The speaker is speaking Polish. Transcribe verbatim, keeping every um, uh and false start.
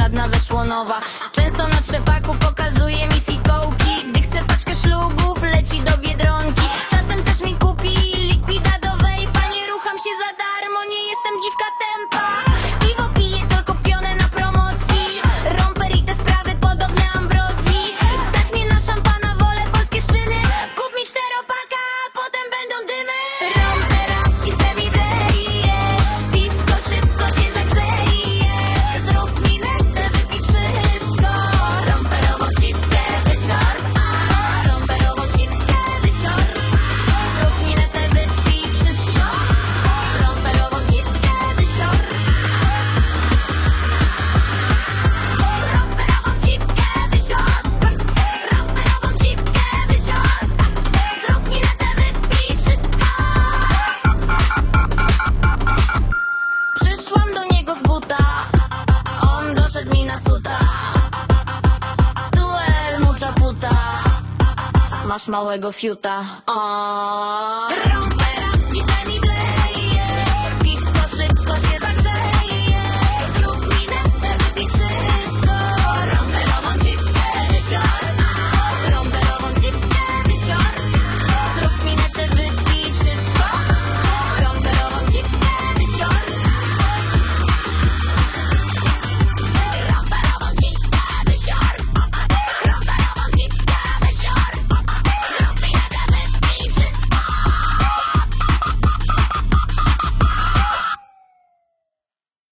żadna wyszłonowa. Często na trzepaku pokazuje mi fikołki. Gdy chce paczkę szlugów, leci do Biedronki. Czasem też mi kupi likwida do wejpa. Nie rucham się za darmo, nie jestem dziwka tempa. Piwo piję tylko pione na promocji. Romper i te sprawy podobne ambrozji. Stać mnie na szampana, wolę polskie szczyny. Kup mi czteropaka, a potem będą dymy. Rompera w cipę mi wlejesz. Piwko szybko się zagrzeje. Zrób minetę, wypij wszystko. Romperową cipkę wysiorb, a romperową cipkę wysiorb. Zrób minetę, wypij wszystko. Romperową cipkę wysiorb. Romperową cipkę wysiorb. Romperową cipkę wysiorb. Zrób minetę, wypij wszystko. Przyszłam do niego z buta, on doszedł mi na suta. Duel, mucha puta, masz małego fiuta. O.